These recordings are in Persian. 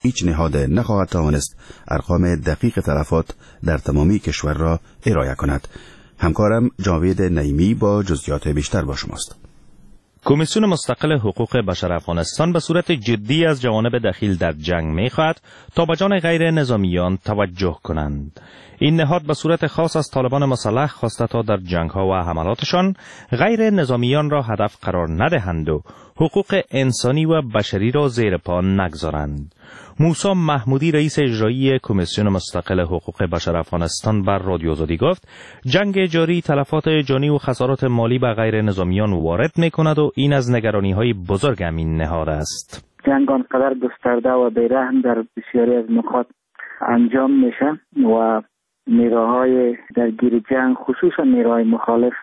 هیچ نهاد نخواهد توانست ارقام دقیق تلفات در تمامی کشور را ارائه کند. همکارم جاوید نعیمی با جزئیات بیشتر با شماست. کمیسیون مستقل حقوق بشر افغانستان به صورت جدی از جوانب دخیل در جنگ می‌خواهد تا به جان غیر نظامیان توجه کنند. این نهاد به صورت خاص از طالبان مسلح خواسته تا در جنگ‌ها و حملاتشان غیر نظامیان را هدف قرار ندهند و حقوق انسانی و بشری را زیر پا نگذارند. موسی محمودی رئیس اجرایی کمیسیون مستقل حقوق بشر افغانستان بر رادیو آزادی گفت جنگ جاری تلفات جانی و خسارات مالی به غیر نظامیان وارد می‌کند و این از نگرانی‌های بزرگ همین نهاد است. جنگ آنقدر گسترده و بیرحم در بسیاری از نقاط انجام میشه و نیروهای درگیر جنگ خصوصا نیروهای مخالف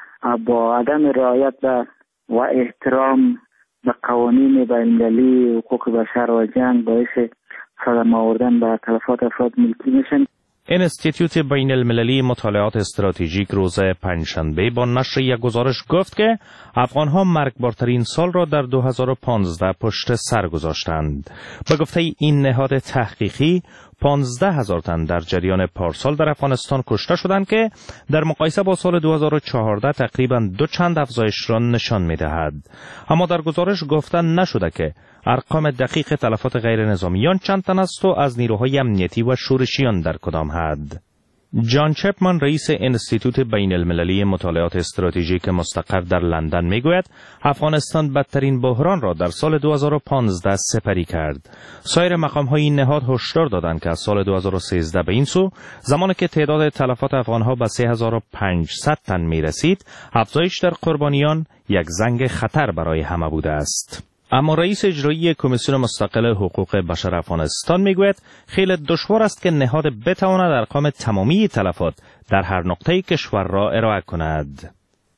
با عدم رعایت و احترام به قوانین بین‌المللی حقوق بشر و جنگ باعث صدمه آوردن به تلفات افراد ملکی میشن. انستیتوت بین المللی مطالعات استراتژیک روز پنجشنبه با نشر یک گزارش گفت که افغانها مرگبارترین سال را در 2015 پشت سر گذاشتند. به گفته این نهاد تحقیقی 15,000 تن در جریان پارسال در افغانستان کشته شدند که در مقایسه با سال 2014 تقریباً 2 چند افزایش را نشان می‌دهد. اما در گزارش گفته نشده که ارقام دقیق تلفات غیر نظامیان چند تن است و از نیروهای امنیتی و شورشیان در کدام حد. جان چپمن رئیس انستیتوت بین المللی مطالعات استراتژیک مستقر در لندن میگوید افغانستان بدترین بحران را در سال 2015 سپری کرد. سایر مقام‌های این نهاد هشدار دادند که از سال 2013 به این سو زمانی که تعداد تلفات افغان‌ها به 3500 تن میرسید، افزایش در قربانیان یک زنگ خطر برای همه بوده است. اما رئیس اجرایی کمیسیون مستقل حقوق بشر افغانستان میگوید خیلی دشوار است که نهاد بتواند ارقام تمامی تلفات در هر نقطه کشور را ارائه کند.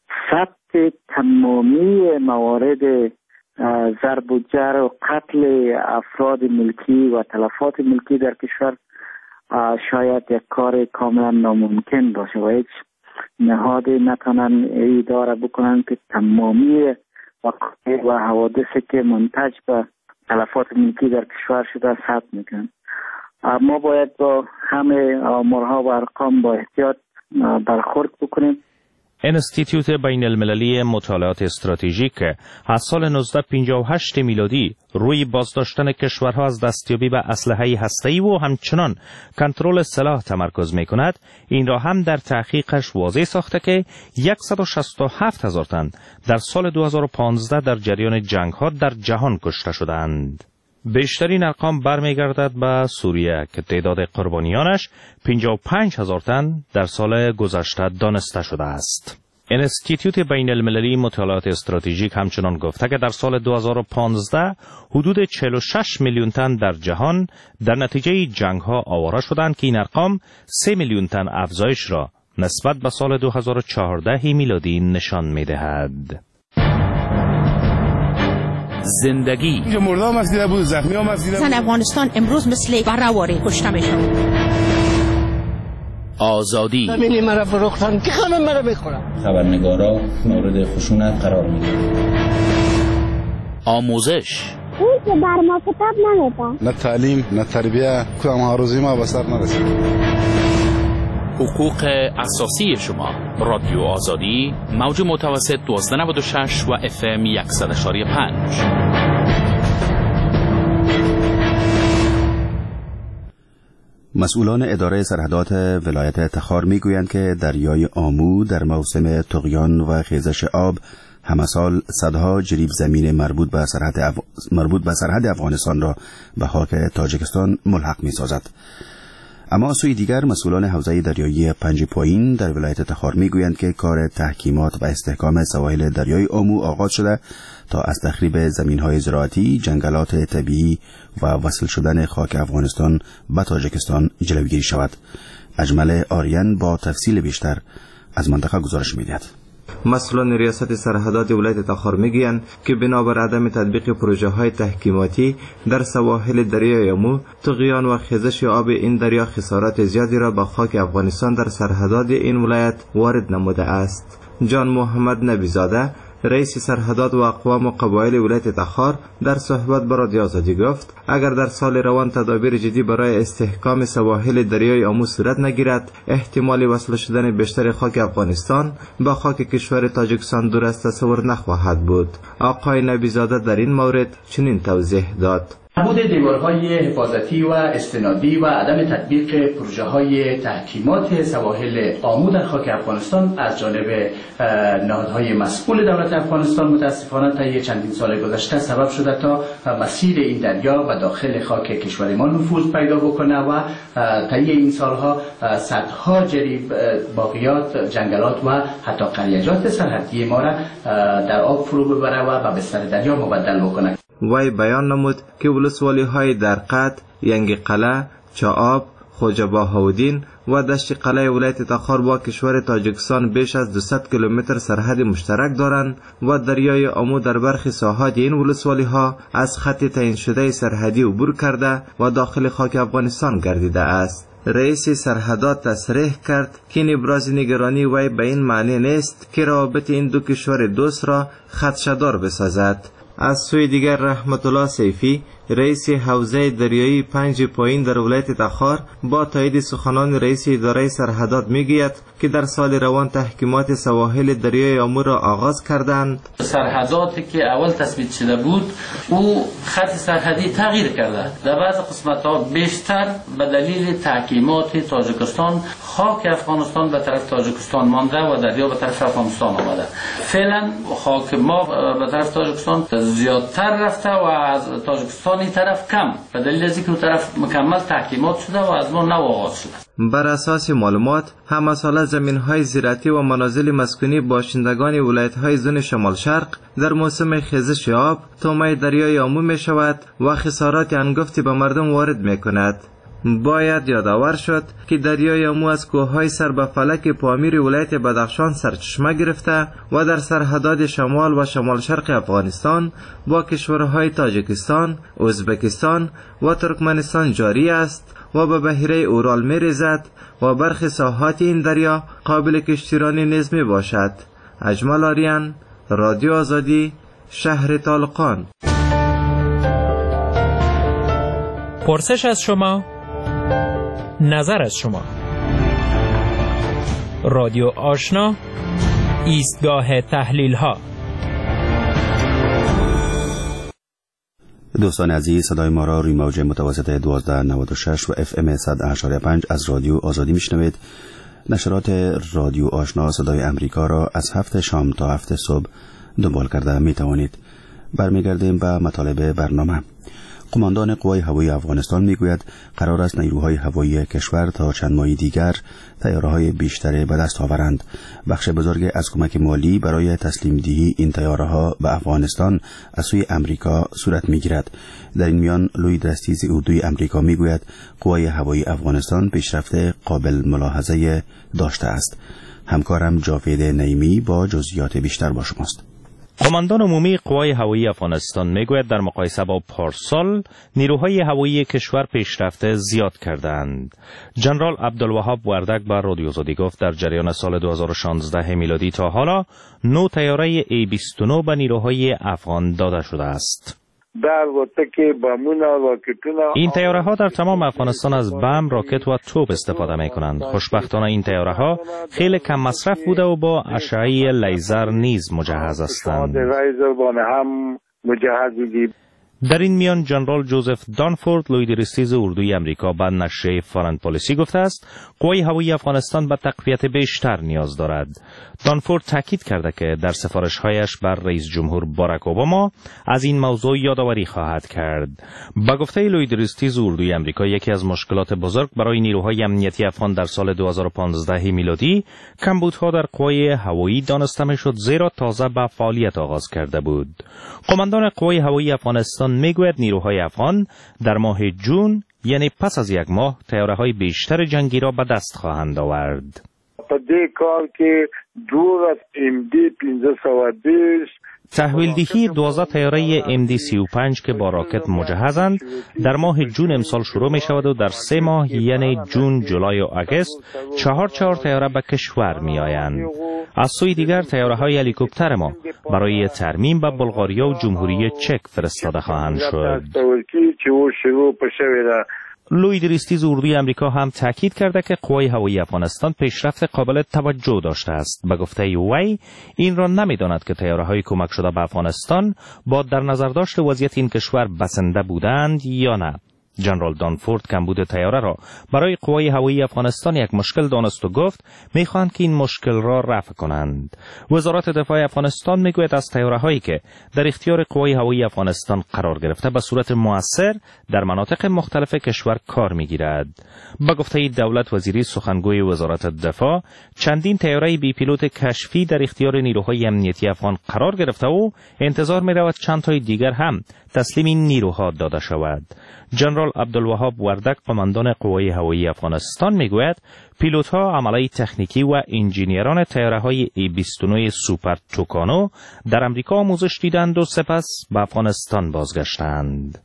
ثبت تمامی موارد ضرب و جرح و قتل افراد ملکی و تلفات ملکی در کشور شاید یک کار کاملا ناممکن باشه و هیچ نهاد نتونن اداره بکنن که تمامی و حوادثی که منتج به تلفات ملکی در کشور شده ثبت میکنن. ما باید با همه آمارها و ارقام با احتیاط برخورد بکنیم. انستیتوت بین المللی مطالعات استراتژیک از سال 1958 میلادی روی بازداشتن کشورها از دستیابی به اسلحه هسته‌ای و همچنان کنترل سلاح تمرکز می‌کند. این را هم در تحقیقش واضح ساخته که 167,000 تن در سال 2015 در جریان جنگ‌ها در جهان کشته شدند. بیشترین ارقام برمیگردد به سوریه که تعداد قربانیانش 55,000 تن در سال گذشته دانسته شده است. انستیتوت بین المللی مطالعات استراتژیک همچنان گفته که در سال 2015 حدود 46 میلیون تن در جهان در نتیجه جنگ‌ها آواره شدند که این ارقام 3 میلیون تن افزایش را نسبت به سال 2014 میلادی نشان می‌دهد. زندگی مردم مسیده بود، زخمی هم مسیده بود. زن افغانستان امروز مثل برهواری کشته میشن. آزادی ببینی مرا فروختن که همه مرا بخورن. خبرنگارا مورد خشونت قرار میگیرن. آموزش اون که بر ما کتاب نمیده. نه تعلیم نه تربیه کدام آرزوی ما به سر نرسید. حقوق اساسی شما. رادیو آزادی موج متوسط 1296 و FM 100.5. مسئولان اداره سرحدات ولایت تخار میگویند که دریای آمو در موسم طغیان و خیزش آب همه سال صدها جریب زمین مربوط به سرحد افغانستان را به خاک تاجیکستان ملحق می‌سازد. اما سوی دیگر مسئولان حوزه دریایی پنج پایین در ولایت تخار میگویند که کار تحکیمات و استحکام سواحل دریای آمو آغاز شده تا از تخریب زمین‌های زراعتی، جنگلات طبیعی و وصل شدن خاک افغانستان به تاجیکستان جلوگیری شود. اجمل آریان با تفصیل بیشتر از منطقه گزارش می‌دهد. مسئولان ریاست سرحدات ولایت تخار میگویند که بنابر عدم تطبیق پروژه‌های تحکیماتی در سواحل دریای آمو، طغیان و خیزش آب این دریا خسارات زیادی را به خاک افغانستان در سرحدات این ولایت وارد نموده است. جان محمد نبیزاده رئیس سرحدات و اقوام و قبایل ولایت تخار در صحبت با رادیو آزادی گفت اگر در سال روان تدابیر جدی برای استحکام سواحل دریای آمو صورت نگیرد، احتمال وصل شدن بیشتر خاک افغانستان با خاک کشور تاجیکستان دور از تصور نخواهد بود. آقای نبیزاده در این مورد چنین توضیح داد: نبود دیوارهای حفاظتی و استنادی و عدم تطبیق پروژه‌های تحکیمات سواحل آمو در خاک افغانستان از جانب نهادهای مسئول دولت افغانستان متاسفانه طی چندین سال گذشته سبب شده تا مسیر این دریا و داخل خاک کشور ما نفوذ پیدا بکنه و طی این سالها صدها جریب باقیات جنگلات و حتی قریجات سرحدی ما را در آب فرو ببره و به بستر دریا مبدل بکنه. وی بیان نمود که ولسوالی های در قد، ینگ قلعه، چاآب، خوجه بهاودین و دشت قلعه ولایت تخار با کشور تاجیکستان بیش از 200 کیلومتر سرحد مشترک دارند و دریای آمو در برخی ساحات این ولسوالی ها از خط تعیین شده سرحدی عبور کرده و داخل خاک افغانستان گردیده است. رئیس سرحدات تصریح کرد که این ابراز نگرانی وی به این معنی نیست که روابط این دو کشور دوست را خدشه‌دار بسازد. از سوی دیگر رحمت الله سیفی رئیس حوزه دریایی 5 پایین در ولایت تخار با تایید سخنان رئیس اداره سرحدات میگوید که در سال روان تحکیمات سواحل دریای آمو را آغاز کردند. سرحداتی که اول تثبیت شده بود او خط سرحدی تغییر کرده، در بعض قسمت ها بیشتر به دلیل تحکیمات تاجیکستان خاک افغانستان به طرف تاجیکستان مانده و دریا به طرف افغانستان آمده. فعلا خاک ما به طرف تاجیکستان زیادتر رفته و از تاجیکستان این طرف کم، به دلیل از اینکه اون طرف مکمل تحکیمات شده و از ما نو آغاز شده. بر اساس معلومات همه ساله زمین‌های زراعتی و منازل مسکونی باشندگان ولایت‌های زون شمال شرق در موسم خیزش آب طعمه دریای آمو می‌شود و خسارات انگفتی به مردم وارد می‌کند. باید یادآور شد که دریای آمو از کوههای سر به فلک پامیر ولایت بدخشان سرچشمه گرفته و در سرحدات شمال و شمال شرق افغانستان با کشورهای تاجیکستان، ازبکستان و ترکمنستان جاری است و به بحیره اورال می ریزد و برخی ساحات این دریا قابل کشتیرانی نیز می باشد. اجمل آریان، رادیو آزادی، شهر طالقان. پرسش از شما، نظر از شما. رادیو آشنا، ایستگاه تحلیل ها. دوستان عزیز، صدای ما را روی موج متوسط 1296 و FM 100.5 از رادیو آزادی میشنوید. نشرات رادیو آشنا صدای امریکا را از 7 شام تا 7 صبح دنبال کرده می توانید. برمیگردیم به مطالب برنامه. قماندان قوای هوایی افغانستان میگوید قرار است نیروهای هوایی کشور تا چند ماه دیگر طیاره‌های بیشتری به دست آورند. بخش بزرگ از کمک مالی برای تسلیم دهی این طیاره‌ها به افغانستان از سوی امریکا صورت میگیرد. در این میان لوید رستیز اردوی امریکا میگوید قوای هوایی افغانستان پیشرفت قابل ملاحظه داشته است. همکارم جاوید نعیمی با جزئیات بیشتر با شماست. قماندان عمومی قوای هوایی افغانستان میگوید در مقایسه با پارسال نیروهای هوایی کشور پیشرفت زیاد کردند. جنرال عبدالوهاب وردک بر رادیو آزادی گفت در جریان سال 2016 میلادی تا حالا 9 طیاره A-29 به نیروهای افغان داده شده است. این طیاره ها در تمام افغانستان از بم، راکت و توپ استفاده می کنند. خوشبختانه این طیاره ها خیلی کم مصرف بوده و با اشعه لیزر نیز مجهز هستند. در این میان جنرال جوزف دانفورد لوید رستیز اردوی امریکا به نشریه فارن پالیسی گفته است قوای هوایی افغانستان به تقویت بیشتر نیاز دارد. دانفورد تاکید کرده که در سفارش‌هایش بر رئیس جمهور باراک اوباما از این موضوع یادآوری خواهد کرد. با گفته لوید رستیز اردوی امریکا یکی از مشکلات بزرگ برای نیروهای امنیتی افغان در سال 2015 میلادی کمبودها در قوای هوایی دانسته می‌شد زیرا تازه به فعالیت آغاز کرده بود. قماندان قوای هوایی افغانستان میگوید نیروهای افغان در ماه جون یعنی پس از یک ماه طیاره‌های بیشتر جنگی را به دست خواهند آورد. تحویل دهی 12 طیاره MD-35 که با راکت مجهزند در ماه جون امسال شروع می شود و در 3 ماه یعنی جون، جولای و آگوست 4 طیاره به کشور می آیند. از سوی دیگر تیاره‌های هلیکوپتر ما برای ترمیم به بلغاریا و جمهوری چک فرستاده خواهند شد. لوید ریستیز اردوی امریکا هم تاکید کرده که قوای هوایی افغانستان پیشرفت قابل توجه داشته است. به گفته وی این را نمی‌داند که تیاره‌های کمک شده به افغانستان با در نظر داشت وضعیت این کشور بسنده بودند یا نه. جنرال دانفورد کمبود تیاره را برای قوای هوایی افغانستان یک مشکل دانست و گفت می‌خواهند که این مشکل را رفع کنند. وزارت دفاع افغانستان میگوید از تیاره‌هایی که در اختیار قوای هوایی افغانستان قرار گرفته به صورت مؤثر در مناطق مختلف کشور کار می‌گیرد. با گفته دولت وزیری سخنگوی وزارت دفاع چندین تیاره بی پیلوت کشفی در اختیار نیروهای امنیتی افغان قرار گرفته و انتظار می‌رود چند تای دیگر هم تسلیم این نیروها داده شود. جنرال عبدالوهاب وردک قماندان قوای هوایی افغانستان میگوید پیلوت‌ها عمله تکنیکی و انجینیران تیاره‌های A-29 سوپر توکانو در امریکا آموزش دیدند و سپس به افغانستان بازگشتند.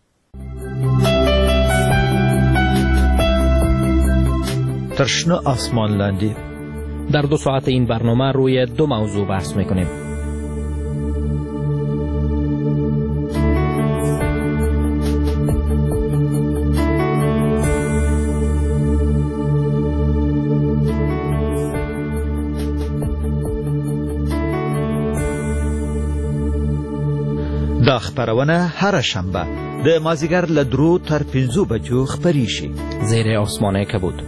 تشنه آسمان لاندی. در 2 ساعت این برنامه روی 2 موضوع بحث میکنیم. دا خبرونه هر شنبه د مازیګر له 3 تر 5 بجو خبرې شي. زیر آسمان کبود.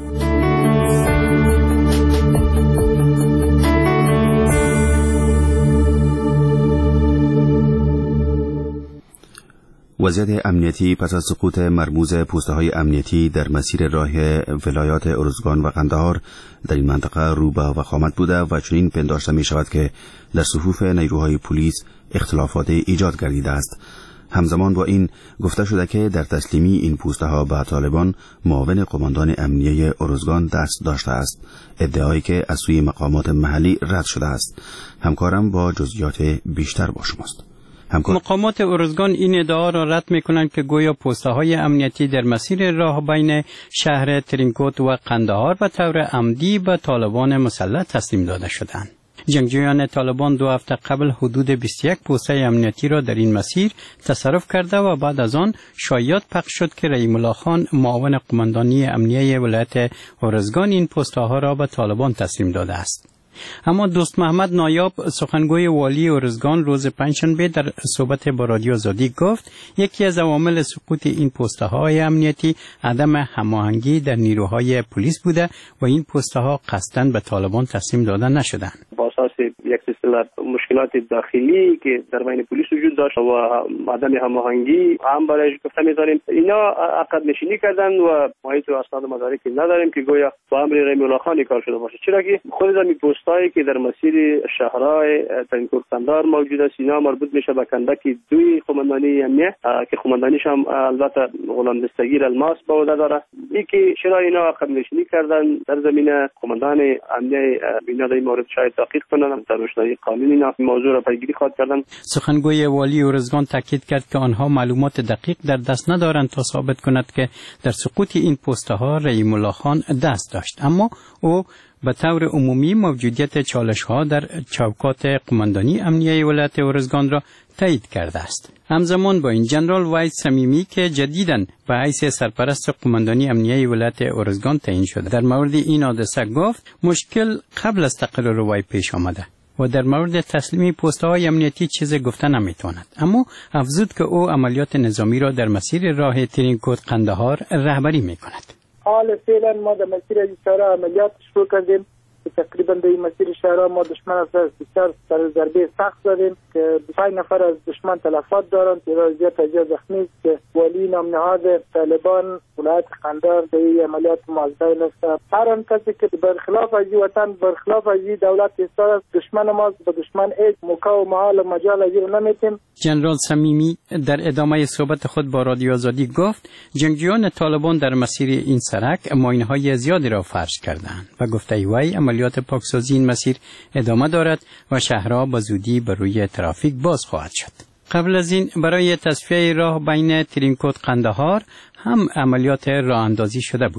وضعیت امنیتی پس از سقوط مرموز پوسته‌های امنیتی در مسیر راه ولایات ارزگان و قندهار در این منطقه رو به وخامت بوده و چنین پنداشته می شود که در صفوف نیروهای پلیس اختلافات ایجاد گردیده است. همزمان با این گفته شده که در تسلیمی این پوسته‌ها به طالبان معاون قماندان امنیه ارزگان دست داشته است، ادعایی که از سوی مقامات محلی رد شده است. همکارم با جزئیات بیشتر با شماست. مقامات ارزگان این ادعا را رد می‌کنند که گویا پوسته‌های امنیتی در مسیر راه بین شهر ترینکوت و قندهار به طور عمدی به طالبان مسلح تسلیم داده شدند. جنگجویان طالبان 2 هفته قبل حدود 21 پوسته امنیتی را در این مسیر تصرف کرده و بعد از آن شایعات پخش شد که رحیم الله خان معاون قماندانی امنیه ولایت ارزگان این پوسته‌ها را به طالبان تسلیم داده است. اما دوست محمد نایاب سخنگوی والی ارزگان روز پنجشنبه در صحبت با رادیو آزادی گفت یکی از عوامل سقوط این پوسته‌های امنیتی عدم هماهنگی در نیروهای پلیس بوده و این پوسته‌ها قصداً به طالبان تسلیم داده نشدند. با اساس یک سلسله مشکلات داخلی که در بین پلیس وجود داشت و عدم هماهنگی هم برای گفتن می‌ذاریم اینا عقد نشینی کردن و ما هیچ اسناد مدارکی نداریم که گویا با امر رحیم الله خان کار شده باشه، چرا که خود این پستایی که در مسیر شهرهای ترینکوت قندهار موجود است اینا مربوط میشه به کندک 2 قماندانی امنیه که قماندانیش هم البته غلام دستگیر الماس به عهده داره. این که چرا اینا عقد نشینی کردن در زمینه قماندان امنیه بینا در این مورد شاید تحقیق کنن، در روشنایی قانونی این موضوع را پیگیری خواهد کردن. سخنگوی والی ارزگان تاکید کرد که آنها معلومات دقیق در دست ندارند تا ثابت کند که در سقوط این پست‌ها رحیم الله خان دست داشت، اما او به طور عمومی موجودیت چالش‌ها در چوکات قماندانی امنیه ولایت ارزگان را تایید کرده است. همزمان با این جنرال وحید صمیمی که جدیداً به حیث سرپرست قماندانی امنیه ولایت ارزگان تعیین شده در مورد این حادثه گفت مشکل قبل از تقرر وی پیش آمده و در مورد تسلیمی پست‌های امنیتی چیزی گفته نمی‌تواند، اما افزود که او عملیات نظامی را در مسیر راه ترینکوت قندهار رهبری می‌کند. حال فعلا ما در مسیر اشاره عملیات شروع کردیم که تقریبا در این مسیر اشاره ما دشمن از بسیار سر ضربه سخت زدیم که 5 نفر از دشمن تلفات دارند، تعداد زیاد زخمی است که والی نامنهاد طالبان ولایت قندهار در این عملیات موظف است. هر آن کسی که برخلاف از وطن برخلاف از دولت ایستاد دشمن ما به دشمن هیچ موقع و محال و مجال از نمیتیم. جنرال صمیمی در ادامه صحبت خود با رادیو آزادی گفت جنگجویان طالبان در مسیر این سرک ماینه‌های زیادی را فرش کردند و گفته وی عملیات پاکسازی این مسیر ادامه دارد و شهرها با زودی بر روی ترافیک باز خواهد شد. قبل از این برای تصفیه راه بین ترینکوت قندهار هم عملیات راه اندازی شده بود.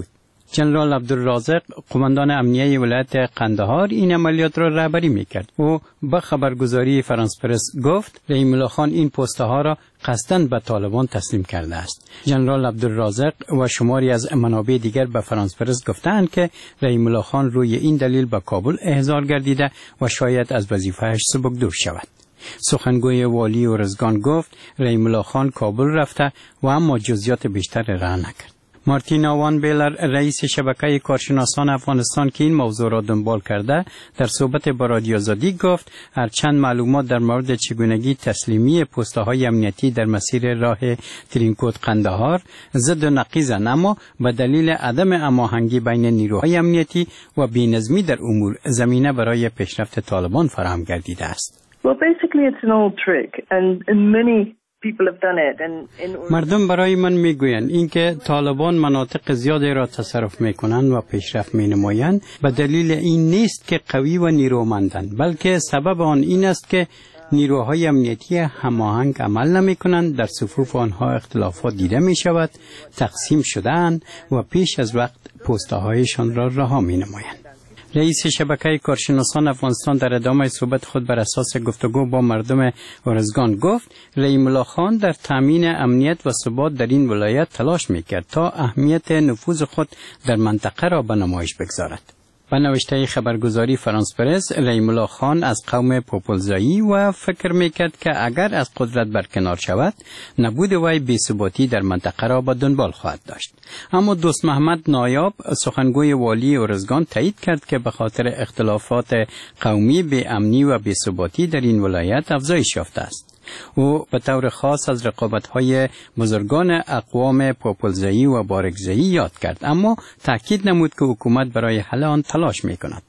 جنرال عبدالرازق قماندان امنیه ولایت قندهار این عملیات را رهبری میکرد. او به خبرگزاری فرانس پرس گفت رحیم الله خان این پست ها را قصداً به طالبان تسلیم کرده است. جنرال عبدالرازق و شماری از منابع دیگر به فرانس پرس گفتند که رحیم الله خان روی این دلیل به کابل احضار گردیده و شاید از وظیفه‌اش سبکدور شود. سخنگوی والی ارزگان گفت رحیم الله خان کابل رفته و اما جزئیات بیشتر را نکرد. مارتینا وان بیلر رئیس شبکه کارشناسان افغانستان که این موضوع را دنبال کرده در صحبت با رادیو آزادی گفت هرچند معلومات در مورد چگونگی تسلیمی پست‌های امنیتی در مسیر راه ترینکوت قندهار ضد و نقیضند، اما به دلیل عدم هماهنگی بین نیروهای امنیتی و بی‌نظمی در امور زمینه برای پیشرفت طالبان فراهم گردیده است. Well, basically it's an old trick and many people have done it. مردم برای من میگویند اینکه طالبان مناطق زیادی را تصرف میکنند و پیشرفت مینمایند به دلیل این نیست که قوی و نیرومندند، بلکه سبب آن این است که نیروهای امنیتی هماهنگ عمل نمیکنند، در صفوف آنها اختلافات دیده می شود، تقسیم شده‌اند و پیش از وقت پست‌هایشان را رها مینمایند. رئیس شبکه کارشناسان افغانستان در ادامه صحبت خود بر اساس گفتگو با مردم ارزگان گفت رحیم الله خان در تامین امنیت و ثبات در این ولایت تلاش میکرد تا اهمیت نفوذ خود در منطقه را به نمایش بگذارد. به نوشته خبرگزاری فرانس پرس رحیم الله خان از قوم پوپلزایی و فکر میکرد که اگر از قدرت برکنار شود نبود وی بی‌ثباتی در منطقه را به دنبال خواهد داشت. اما دوست محمد نایاب سخنگوی والی ارزگان تایید کرد که به خاطر اختلافات قومی بی‌امنی و بی‌ثباتی در این ولایت افزایش یافته است. او به طور خاص از رقابت‌های بزرگان اقوام پوپلزایی و بارکزایی یاد کرد، اما تأکید نمود که حکومت برای حل آن تلاش می‌کند.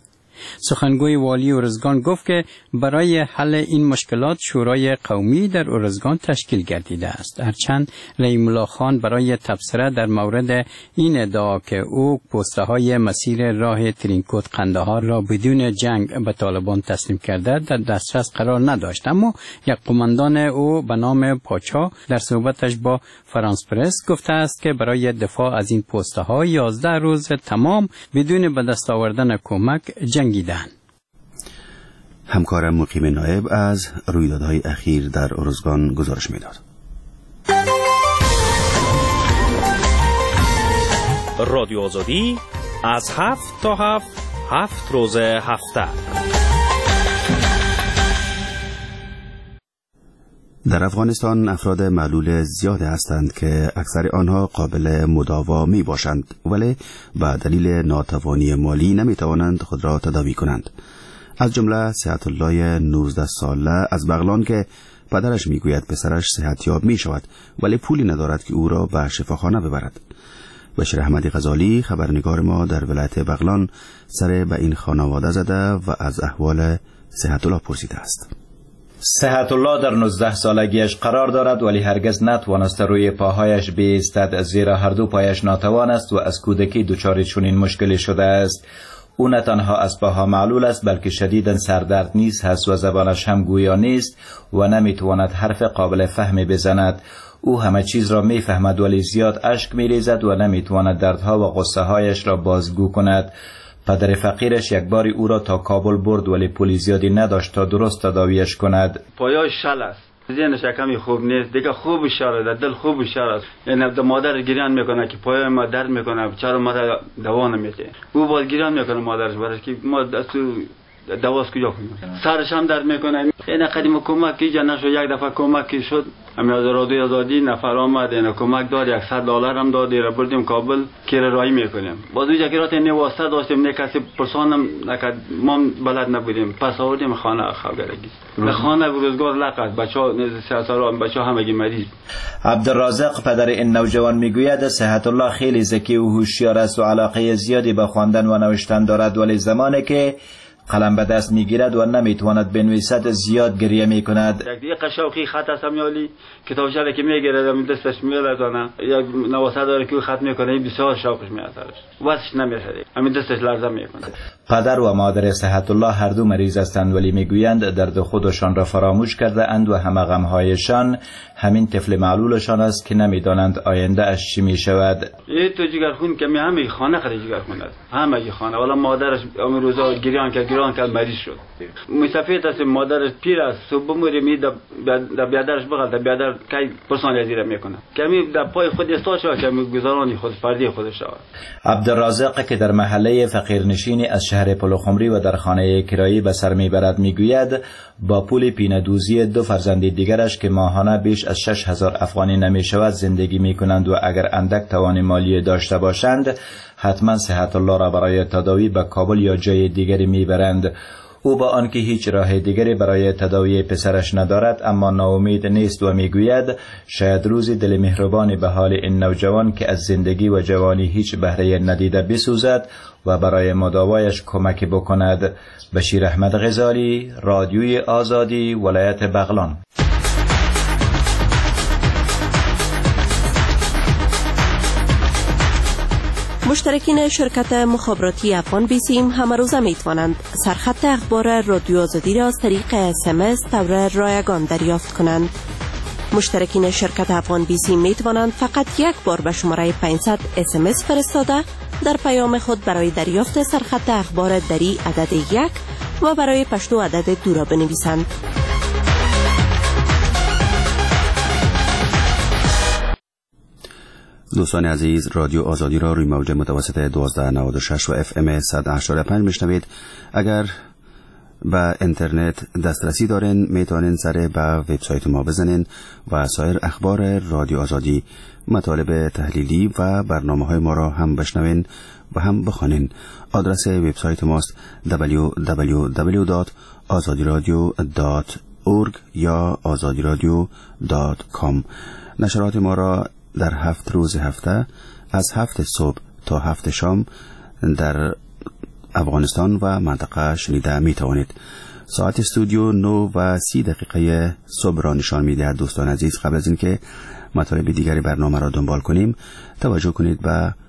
سخنگوی والی ارزگان گفت که برای حل این مشکلات شورای قومی در ارزگان تشکیل گردیده است. هرچند رحیم الله خان برای تبصره در مورد این ادعا که او پست‌های مسیر راه ترینکوت قندهار را بدون جنگ به طالبان تسلیم کرده در دسترس قرار نداشت، اما یک قماندان او به نام پاچا در صحبتش با فرانس پرس گفته است که برای دفاع از این پست‌ها 11 روز تمام بدون به دست آوردن کمک جنگیدند. همکارم مقیم نایب از رویدادهای اخیر در ارزگان گزارش میداد. رادیو آزادی از 7 تا 7 روز هفته. در افغانستان افراد معلول زیاد هستند که اکثر آنها قابل مداوا می باشند، ولی به دلیل ناتوانی مالی نمی توانند خود را تداوی کنند. از جمله صحت الله 19 ساله از بغلان که پدرش می گوید پسرش صحتیاب می شود ولی پولی ندارد که او را به شفاخانه ببرد. بشیر احمدی غزالی خبرنگار ما در ولایت بغلان سر به این خانواده زده و از احوال صحت الله پرسیده است. صحت الله در 19 سالگیش قرار دارد ولی هرگز نتوانست روی پاهایش بایستد، زیرا هر دو پایش ناتوان است و از کودکی دچار چنین مشکلی شده است. او نه تنها از پاها معلول است بلکه شدیداً سردرد نیز هست و زبانش هم گویا نیست و نمیتواند حرف قابل فهمی بزند. او همه چیز را میفهمد ولی زیاد اشک میریزد و نمیتواند دردها و غصه هایش را بازگو کند. پدر فقیرش یک باری او را تا کابل برد ولی پولی زیادی نداشت تا درست تداویش کند. پایش شل است، ذهنش کمی خوب نیست، دیگه خوب اشاره دل خوب اشاره است. یعنی مادر گریان میکنه که پای ما درد میکنه، چرا مادر دوا نمیده. او باز گریان میکنه مادرش برای که ما دستو دواس کجا کنیم. سرش هم درد میکنه. این قدیم کمک کی جنشو یک دفعه کمک شد. همین از رادیو آزادی نفر آمد این کمک داد، $100 هم داد، را بردیم کابل که راهی میکنیم. باز اونجا که رات نه واسطه داشتیم، نه کسی پرسانم نکرد، ما بلد نبودیم. پس آوردیم خانه خبرگی. به خانه روزگار لقد بچه‌ها سیاسارا بچه‌ها همگی مریض. عبدالرازق پدر این نوجوان میگوید صحت الله خیلی ذکی و هوشیار است و علاقه زیادی به خواندن و نوشتن دارد ولی زمانی که قلم به دست میگیرد و نمیتواند بنویسد زیاد گریه میکند. یک قشاقی خط است میالی کتابچه که میگیره دستش میلرزانه، یک نواسه داره که خط میکنه بسیار شوقش میاد واسش نمیشه، همین دستش لرزه میکنه. پدر و مادر صحت الله هر دو مریض هستند ولی میگویند درد خودشان را فراموش کرده اند و همه غمهایشان همین طفل معلولشان است که نمیدانند آینده اش چی می شود. این تو جگر خون که همه خانه خرید جگر خون است، همه خانه. والا مادرش امروز روزا گریان که مریض شد. مسافرت است، مادرش پیر است، صبح موری می در بیادرش بغل در بیادر کی پرسان زیره میکنه. کمی در پای خود استاد شد که گذرانی خود فردی خودش شد. عبدالرازق که در محله فقیرنشینی از شهر پلوخمری و در خانه کرایی به سر میبرد میگوید با پول پینه‌دوزی 2 فرزند دیگرش که ماهانه بیش از 6000 افغانی نمی شود زندگی می کنند و اگر اندک توان مالی داشته باشند حتما صحت الله را برای تداوی به کابل یا جای دیگری می برند. او با آنکه هیچ راه دیگری برای تداوی پسرش ندارد اما ناامید نیست و میگوید شاید روزی دل مهربانی به حال این نوجوان که از زندگی و جوانی هیچ بهره ندیده بسوزد و برای مداوایش کمک بکند. بشیر احمد غزالی، رادیوی آزادی، ولایت بغلان. مشترکین شرکت مخابراتی افغان بیسیم همه روزه می توانند سرخط اخبار رادیو آزادی را از طریق SMS طور رایگان دریافت کنند. مشترکین شرکت افغان بیسیم می توانند فقط یک بار به شماره 500 SMS فرستاده در پیام خود برای دریافت سرخط اخبار دری عدد 1 و برای پشتو عدد 2 را بنویسند. دوستان عزیز، رادیو آزادی را روی موج متوسط 1296 و FM 185 میشنوید. اگر به اینترنت دسترسی دارین میتونین سر به وبسایت ما بزنین و سایر اخبار رادیو آزادی، مطالب تحلیلی و برنامه‌های ما را هم بشنوین و هم بخوانین. آدرس وبسایت ماست www.azadiradio.org یا azadiradio.com. نشرات ما را در 7 روز هفته از 7 صبح تا 7 شام در افغانستان و منطقه شنیده می توانید. ساعت استودیو 9:30 صبح را نشان می دهد. دوستان عزیز، قبل از اینکه مطالب دیگری برنامه را دنبال کنیم توجه کنید به